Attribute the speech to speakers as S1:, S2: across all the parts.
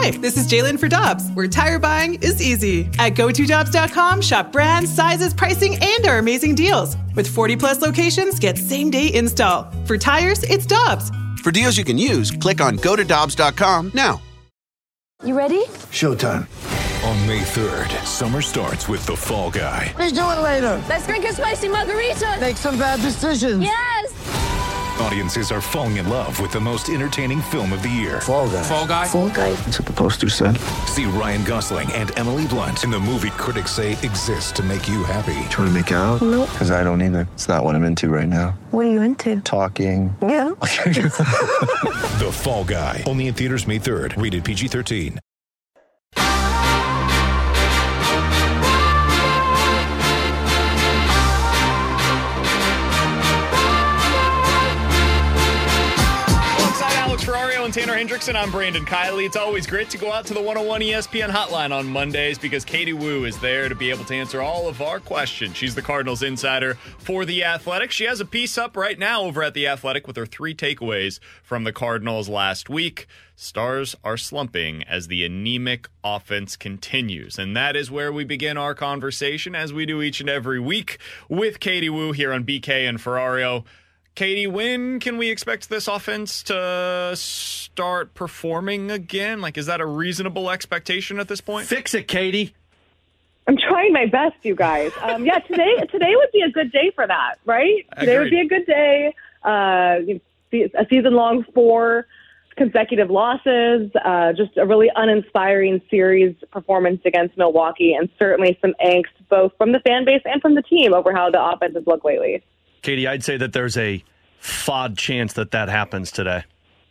S1: Hi, this is Jalen for Dobbs, where tire buying is easy. At GoToDobbs.com, shop brands, sizes, pricing, and our amazing deals. With 40-plus locations, get same-day install. For tires, it's Dobbs.
S2: For deals you can use, click on GoToDobbs.com now.
S3: You ready?
S4: Showtime.
S5: On May 3rd, summer starts with The Fall Guy.
S4: Let's do it later.
S3: Let's drink a spicy margarita.
S4: Make some bad decisions.
S3: Yes!
S5: Audiences are falling in love with the most entertaining film of the year.
S4: Fall Guy.
S6: Fall Guy?
S3: Fall Guy.
S4: That's what the poster said.
S5: See Ryan Gosling and Emily Blunt in the movie critics say exists to make you happy.
S4: Trying to make it out?
S3: Nope.
S4: Because I don't either. It's not what I'm into right now.
S3: What are you into?
S4: Talking.
S3: Yeah.
S5: The Fall Guy. Only in theaters May 3rd. Rated PG-13.
S6: Ferrario and Tanner Hendrickson. I'm Brandon Kiley. It's always great to go out to the 101 ESPN hotline on Mondays because Katie Woo is there to be able to answer all of our questions. She's the Cardinals insider for The Athletic. She has a piece up right now over at The Athletic with her 3 takeaways from the Cardinals last week. Stars are slumping as the anemic offense continues. And that is where we begin our conversation, as we do each and every week, with Katie Woo here on BK and Ferrario. Katie, when can we expect this offense to start performing again? Like, is that a reasonable expectation at this point?
S7: Fix it, Katie.
S8: I'm trying my best, you guys. Yeah, today would be a good day for that, right? Today would be a good day. A season-long 4 consecutive losses, just a really uninspiring series performance against Milwaukee, and certainly some angst both from the fan base and from the team over how the offense has looked lately.
S7: Katie, I'd say that there's a FOD chance that happens today.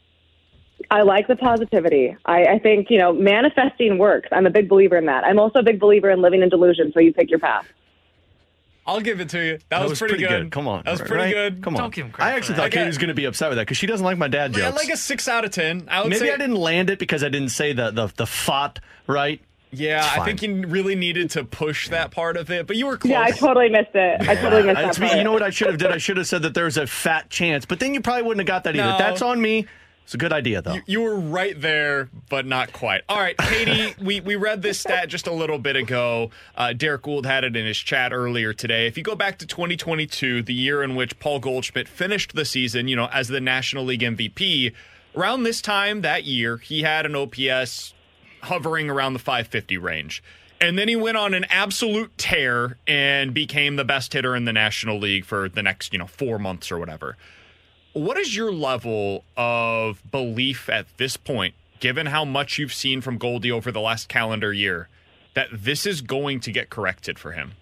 S8: I like the positivity. I think, manifesting works. I'm a big believer in that. I'm also a big believer in living in delusion, so you pick your path.
S6: I'll give it to you. That was pretty good.
S7: Come on.
S6: That was pretty good.
S7: Come on.
S6: Don't give him credit.
S7: I actually thought Katie was going to be upset with that because she doesn't like my dad jokes.
S6: Yeah, like a 6 out of 10.
S7: Maybe I didn't land it because I didn't say the FOD right.
S6: Yeah, I think you really needed to push that part of it, but you were close.
S8: Yeah, I totally missed it. I totally missed that part.
S7: You know what I should have did? I should have said that there's a fat chance, but then you probably wouldn't have got that either.
S6: No.
S7: That's on me. It's a good idea, though.
S6: You were right there, but not quite. All right, Katie, we read this stat just a little bit ago. Derek Gould had it in his chat earlier today. If you go back to 2022, the year in which Paul Goldschmidt finished the season, as the National League MVP, around this time that year, he had an OPS hovering around the 550 range. And then he went on an absolute tear and became the best hitter in the National League for the next, 4 months or whatever. What is your level of belief at this point, given how much you've seen from Goldie over the last calendar year, that this is going to get corrected for him?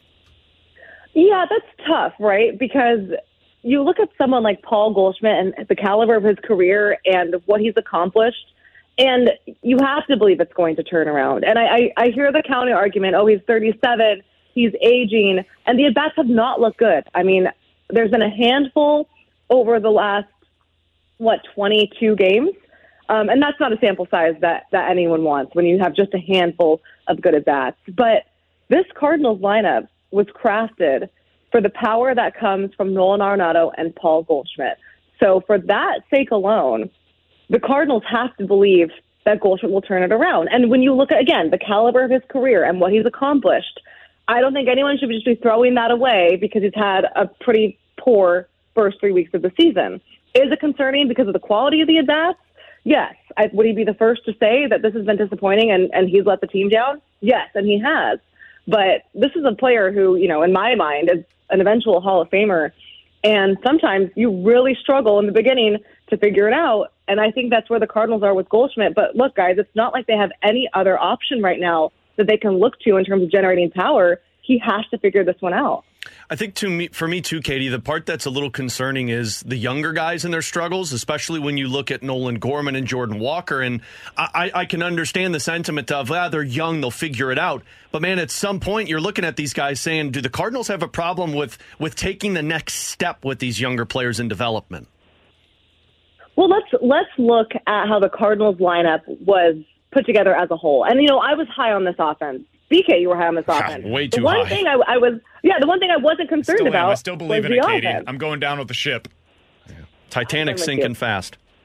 S8: Yeah, that's tough, right? Because you look at someone like Paul Goldschmidt and the caliber of his career and what he's accomplished, and you have to believe it's going to turn around. And I hear the counter argument, he's 37, he's aging, and the at-bats have not looked good. I mean, there's been a handful over the last, 22 games? And that's not a sample size that anyone wants when you have just a handful of good at-bats. But this Cardinals lineup was crafted for the power that comes from Nolan Arenado and Paul Goldschmidt. So for that sake alone, the Cardinals have to believe that Goldschmidt will turn it around. And when you look at, again, the caliber of his career and what he's accomplished, I don't think anyone should just be throwing that away because he's had a pretty poor first 3 weeks of the season. Is it concerning because of the quality of the at-bats? Yes. Would he be the first to say that this has been disappointing and he's let the team down? Yes, and he has. But this is a player who, in my mind, is an eventual Hall of Famer. And sometimes you really struggle in the beginning to figure it out. And I think that's where the Cardinals are with Goldschmidt. But look, guys, it's not like they have any other option right now that they can look to in terms of generating power. He has to figure this one out.
S7: I think for me too, Katie, the part that's a little concerning is the younger guys and their struggles, especially when you look at Nolan Gorman and Jordan Walker. And I can understand the sentiment of, they're young, they'll figure it out. But, man, at some point you're looking at these guys saying, do the Cardinals have a problem with taking the next step with these younger players in development?
S8: Well, let's look at how the Cardinals lineup was put together as a whole. And, I was high on this offense. BK, you were high on this offense.
S7: Way too
S8: the one
S7: high.
S8: Thing the one thing I wasn't concerned about.
S6: I still believe
S8: was
S6: in it,
S8: the
S6: Katie.
S8: offense.
S6: I'm going down with the ship.
S7: Titanic sinking fast.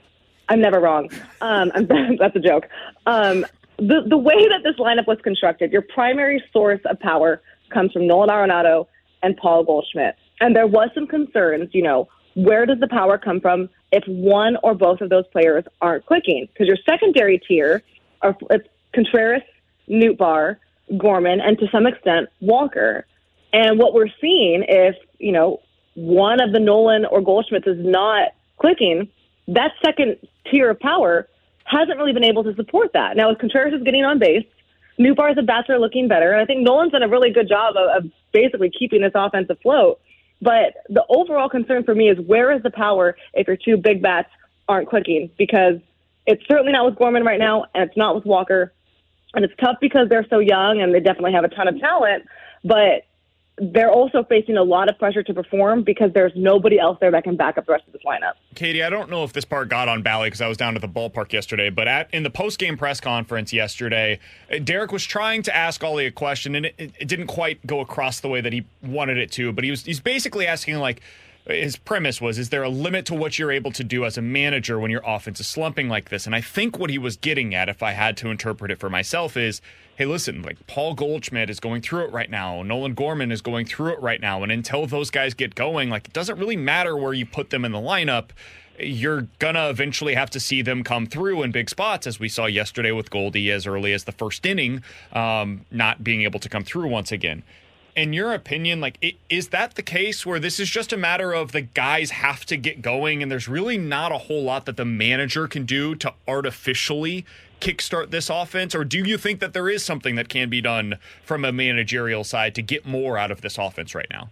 S8: I'm never wrong. That's a joke. The way that this lineup was constructed, your primary source of power comes from Nolan Arenado and Paul Goldschmidt. And there was some concerns, where does the power come from if one or both of those players aren't clicking? Because your secondary tier it's Contreras, Nootbaar, Gorman, and to some extent, Walker. And what we're seeing, if, one of the Nolan or Goldschmidts is not clicking, that second tier of power hasn't really been able to support that. Now, if Contreras is getting on base, Nootbaar's at bats are looking better. And I think Nolan's done a really good job of basically keeping this offense afloat. But the overall concern for me is where is the power if your two big bats aren't clicking? Because it's certainly not with Gorman right now, and it's not with Walker. And it's tough because they're so young and they definitely have a ton of talent. But they're also facing a lot of pressure to perform because there's nobody else there that can back up the rest of this lineup.
S6: Katie, I don't know if this part got on Bally because I was down at the ballpark yesterday, but in the post-game press conference yesterday, Derek was trying to ask Ollie a question, and it didn't quite go across the way that he wanted it to, but he's basically asking, his premise was, is there a limit to what you're able to do as a manager when your offense is slumping like this? And I think what he was getting at, if I had to interpret it for myself, is, hey, listen, Paul Goldschmidt is going through it right now. Nolan Gorman is going through it right now. And until those guys get going, it doesn't really matter where you put them in the lineup. You're going to eventually have to see them come through in big spots, as we saw yesterday with Goldie as early as the first inning, not being able to come through once again. In your opinion, is that the case where this is just a matter of the guys have to get going and there's really not a whole lot that the manager can do to artificially kickstart this offense? Or do you think that there is something that can be done from a managerial side to get more out of this offense right now?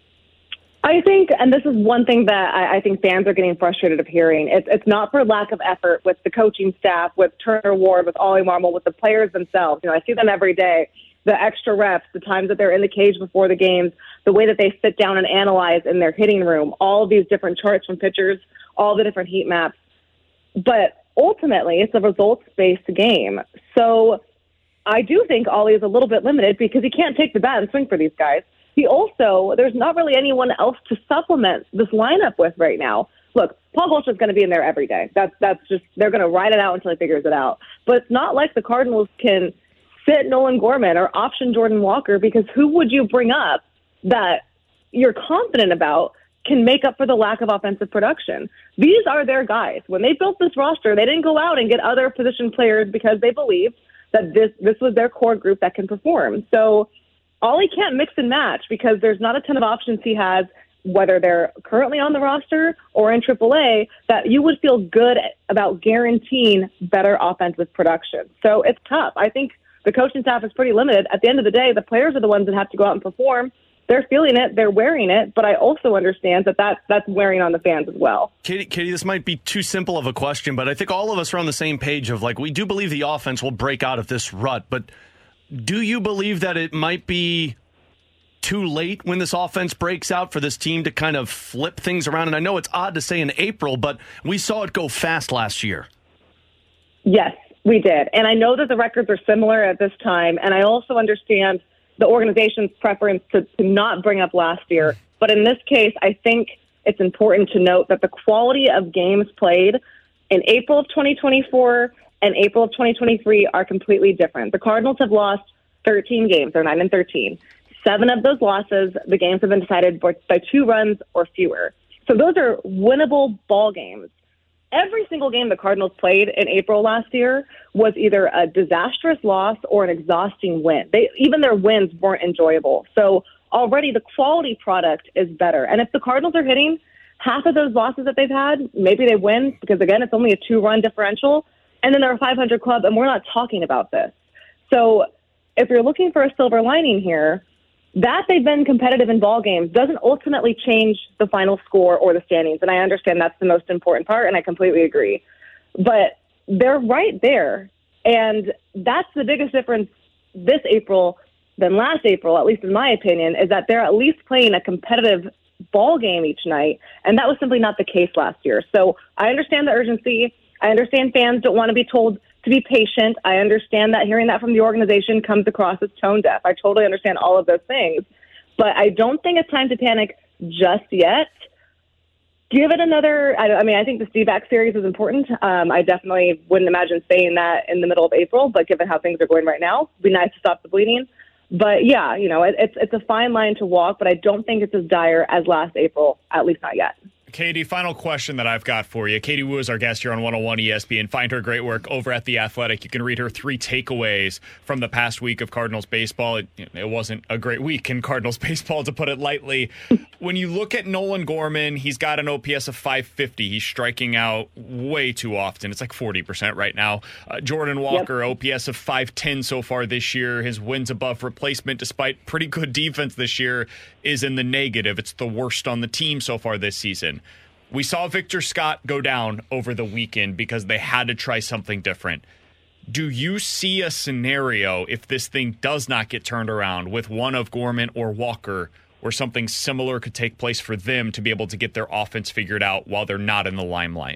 S8: I think, and this is one thing that I think fans are getting frustrated of hearing, it's not for lack of effort with the coaching staff, with Turner Ward, with Ollie Marmol, with the players themselves. I see them every day. The extra reps, the times that they're in the cage before the games, the way that they sit down and analyze in their hitting room, all of these different charts from pitchers, all the different heat maps. But ultimately, it's a results-based game. So I do think Ollie is a little bit limited because he can't take the bat and swing for these guys. There's not really anyone else to supplement this lineup with right now. Look, Paul Goldschmidt's going to be in there every day. That's just, they're going to ride it out until he figures it out. But it's not like the Cardinals can sit Nolan Gorman or option Jordan Walker, because who would you bring up that you're confident about can make up for the lack of offensive production? These are their guys. When they built this roster, they didn't go out and get other position players because they believed that this was their core group that can perform. So Ollie can't mix and match because there's not a ton of options he has, whether they're currently on the roster or in AAA, that you would feel good about guaranteeing better offensive production. So it's tough. I think the coaching staff is pretty limited. At the end of the day, the players are the ones that have to go out and perform. They're feeling it, they're wearing it, but I also understand that that's wearing on the fans as well.
S7: Katie, this might be too simple of a question, but I think all of us are on the same page of we do believe the offense will break out of this rut, but do you believe that it might be too late when this offense breaks out for this team to kind of flip things around? And I know it's odd to say in April, but we saw it go fast last year.
S8: Yes, we did. And I know that the records are similar at this time, and I also understand the organization's preference to not bring up last year. But in this case, I think it's important to note that the quality of games played in April of 2024 and April of 2023 are completely different. The Cardinals have lost 13 games. They're 9-13. 7 of those losses, the games have been decided by 2 runs or fewer. So those are winnable ball games. Every single game the Cardinals played in April last year was either a disastrous loss or an exhausting win. Even their wins weren't enjoyable. So already the quality product is better. And if the Cardinals are hitting half of those losses that they've had, maybe they win because, again, it's only a 2-run differential. And then they're a 500 club, and we're not talking about this. So if you're looking for a silver lining here, that they've been competitive in ball games doesn't ultimately change the final score or the standings. And I understand that's the most important part, and I completely agree. But they're right there. And that's the biggest difference this April than last April, at least in my opinion, is that they're at least playing a competitive ball game each night. And that was simply not the case last year. So I understand the urgency. I understand fans don't want to be told to be patient. I understand that hearing that from the organization comes across as tone deaf. I totally understand all of those things. But I don't think it's time to panic just yet. give it another. I think the D-back series is important. I definitely wouldn't imagine saying that in the middle of April, but given how things are going right now, it'd be nice to stop the bleeding. But yeah, it's a fine line to walk, but I don't think it's as dire as last April, at least not yet.
S6: Katie, final question that I've got for you. Katie Woo is our guest here on 101 ESPN. Find her great work over at The Athletic. You can read her 3 takeaways from the past week of Cardinals baseball. It wasn't a great week in Cardinals baseball, to put it lightly. When you look at Nolan Gorman, he's got an OPS of 550. He's striking out way too often. It's like 40% right now. Jordan Walker, OPS of 510 so far this year. His wins above replacement, despite pretty good defense this year, is in the negative. It's the worst on the team so far this season. We saw Victor Scott go down over the weekend because they had to try something different. Do you see a scenario, if this thing does not get turned around, with one of Gorman or Walker, where something similar could take place for them to be able to get their offense figured out while they're not in the limelight?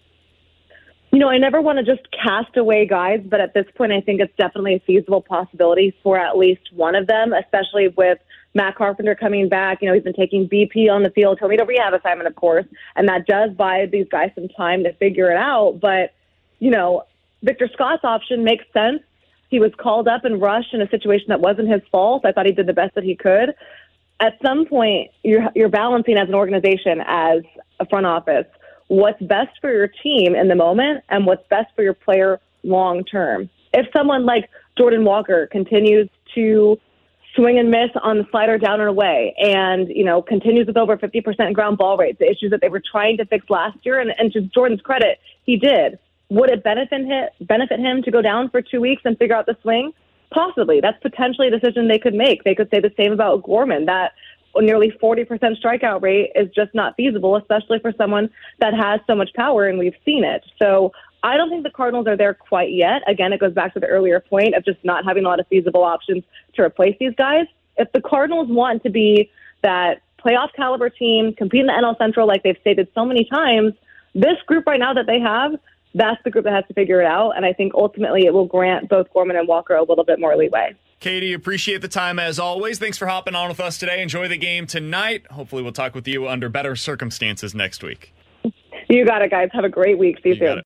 S8: I never want to just cast away guys, but at this point, I think it's definitely a feasible possibility for at least one of them, especially with Matt Carpenter coming back. He's been taking BP on the field, told me to rehab assignment, of course, and that does buy these guys some time to figure it out. But, Victor Scott's option makes sense. He was called up and rushed in a situation that wasn't his fault. I thought he did the best that he could. At some point, you're balancing as an organization, as a front office, what's best for your team in the moment and what's best for your player long term. If someone like Jordan Walker continues to swing and miss on the slider down and away and, continues with over 50% ground ball rate, the issues that they were trying to fix last year, and to Jordan's credit, he did. Would it benefit him to go down for 2 weeks and figure out the swing? Possibly. That's potentially a decision they could make. They could say the same about Gorman, that nearly 40% strikeout rate is just not feasible, especially for someone that has so much power, and we've seen it. So I don't think the Cardinals are there quite yet. Again, it goes back to the earlier point of just not having a lot of feasible options to replace these guys. If the Cardinals want to be that playoff caliber team, compete in the NL Central like they've stated so many times, this group right now that they have, that's the group that has to figure it out. And I think ultimately it will grant both Gorman and Walker a little bit more leeway.
S6: Katie, appreciate the time as always. Thanks for hopping on with us today. Enjoy the game tonight. Hopefully we'll talk with you under better circumstances next week.
S8: You got it, guys. Have a great week. See you soon.